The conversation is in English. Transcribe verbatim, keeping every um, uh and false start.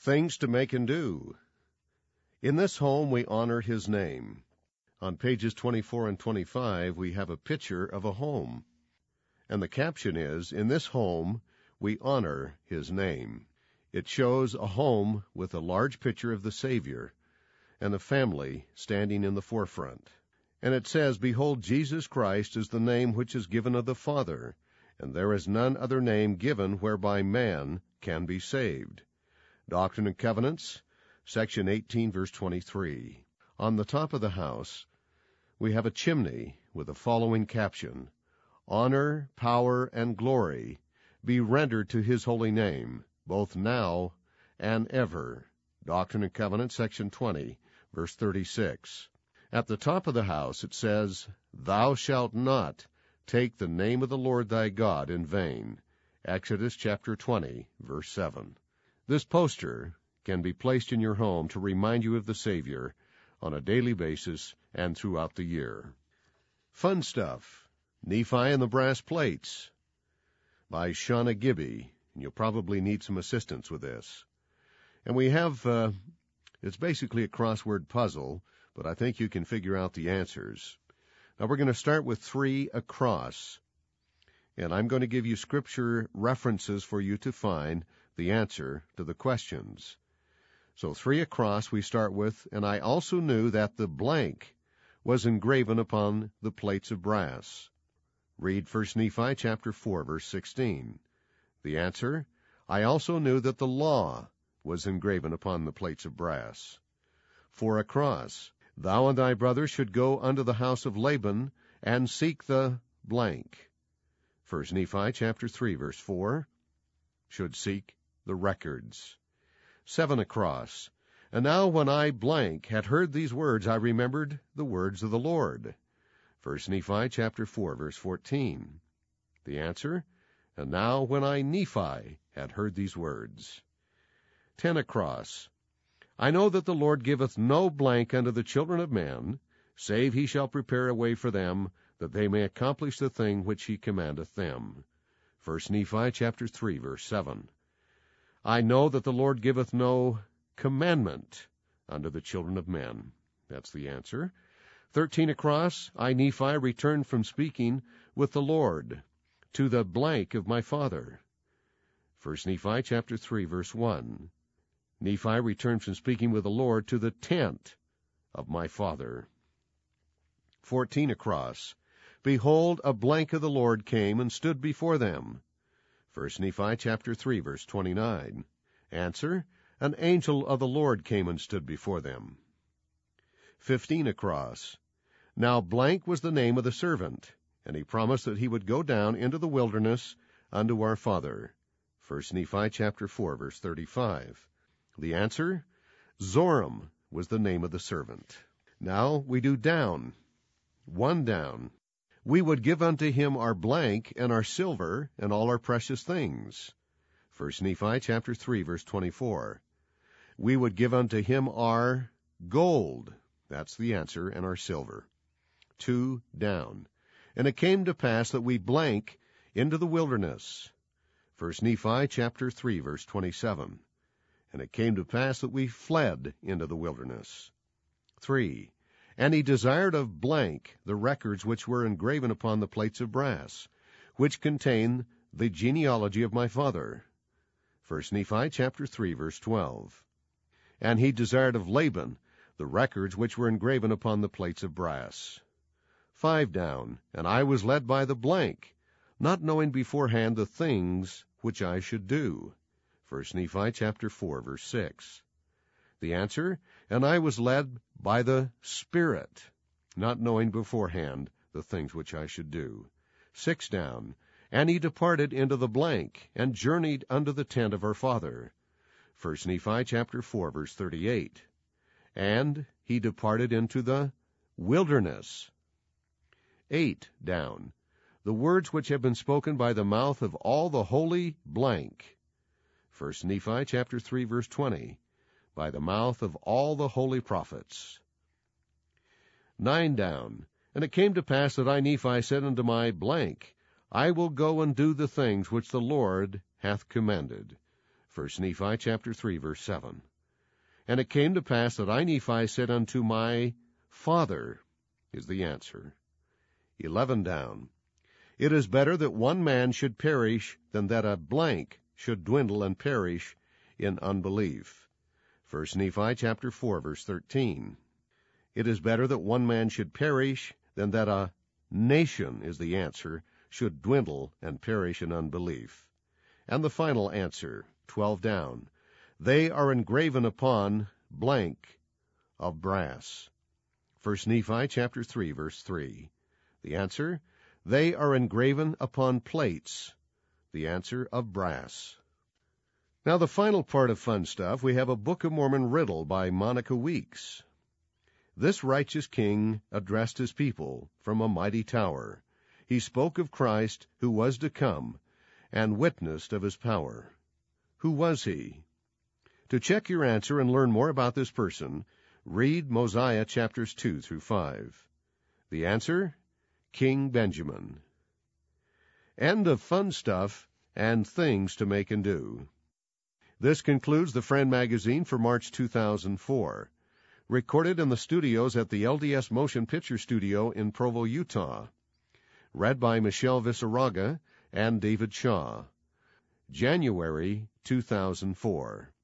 Things to make and do. In this home we honor his name. On pages twenty-four and twenty-five we have a picture of a home. And the caption is, in this home we honor his name. It shows a home with a large picture of the Savior and the family standing in the forefront. And it says, Behold, Jesus Christ is the name which is given of the Father, and there is none other name given whereby man can be saved. Doctrine and Covenants, section eighteen, verse twenty-three. On the top of the house, we have a chimney with the following caption, Honor, power, and glory be rendered to his holy name, both now and ever. Doctrine and Covenants, section twenty, verse thirty-six. At the top of the house it says, Thou shalt not take the name of the Lord thy God in vain. Exodus chapter twenty, verse seven. This poster can be placed in your home to remind you of the Savior on a daily basis and throughout the year. Fun stuff. Nephi and the Brass Plates by Shauna Gibby. And you'll probably need some assistance with this. And we have, uh, it's basically a crossword puzzle, but I think you can figure out the answers. Now we're going to start with three across. And I'm going to give you scripture references for you to find the answer to the questions. So three across we start with, and I also knew that the blank was engraven upon the plates of brass. Read First Nephi chapter four, verse sixteen. The answer, I also knew that the law was engraven upon the plates of brass. Four across, thou and thy brother should go unto the house of Laban and seek the blank. First Nephi chapter three, verse four, should seek the records. Seven across, and now when I blank had heard these words, I remembered the words of the Lord. First Nephi chapter four, verse fourteen. The answer, and now when I Nephi had heard these words. Ten across, I know that the Lord giveth no blank unto the children of men, save he shall prepare a way for them, that they may accomplish the thing which he commandeth them. First Nephi chapter three, verse seven. I know that the Lord giveth no commandment unto the children of men. That's the answer. Thirteen across, I, Nephi, returned from speaking with the Lord to the blank of my father. First Nephi chapter three, verse one. Nephi returned from speaking with the Lord to the tent of my father. Fourteen across, behold, a blank of the Lord came and stood before them. First Nephi chapter three, verse twenty-nine. Answer, an angel of the Lord came and stood before them. Fifteen across, now blank was the name of the servant, and he promised that he would go down into the wilderness unto our father. First Nephi chapter four, verse thirty-five. The answer, Zoram was the name of the servant. Now we do down. One down. We would give unto him our blank and our silver and all our precious things. First Nephi chapter three, verse twenty-four. We would give unto him our gold. That's the answer, and our silver. Two down. And it came to pass that we blank into the wilderness. First Nephi chapter three, verse twenty-seven. And it came to pass that we fled into the wilderness. Three. And he desired of blank the records which were engraven upon the plates of brass, which contain the genealogy of my father. First Nephi chapter three, verse twelve. And he desired of Laban the records which were engraven upon the plates of brass. Five down, and I was led by the blank, not knowing beforehand the things which I should do. First Nephi chapter four, verse six. The answer, and I was led by the Spirit, not knowing beforehand the things which I should do. Six down, and he departed into the blank, and journeyed unto the tent of our father. First Nephi chapter four, verse thirty-eight. And he departed into the wilderness. Eight down, the words which have been spoken by the mouth of all the holy blank. First Nephi chapter three, verse twenty. By the mouth of all the holy prophets. Nine down, and it came to pass that I, Nephi, said unto my blank, I will go and do the things which the Lord hath commanded. First Nephi chapter three, verse seven. And it came to pass that I, Nephi, said unto my father, is the answer. Eleven down. It is better that one man should perish than that a blank should dwindle and perish in unbelief. First Nephi chapter four, verse thirteen. It is better that one man should perish than that a nation, is the answer, should dwindle and perish in unbelief. And the final answer, twelve down. They are engraven upon blank of brass. First Nephi chapter three, verse three. The answer, they are engraven upon plates. The answer, of brass. Now the final part of Fun Stuff, we have a Book of Mormon riddle by Monica Weeks. This righteous king addressed his people from a mighty tower. He spoke of Christ who was to come, and witnessed of his power. Who was he? To check your answer and learn more about this person, read Mosiah chapters two through five. The answer, King Benjamin. End of Fun Stuff and Things to Make and Do. This concludes the Friend Magazine for March two thousand four. Recorded in the studios at the L D S Motion Picture Studio in Provo, Utah. Read by Michelle Visaraga and David Shaw. January two thousand four.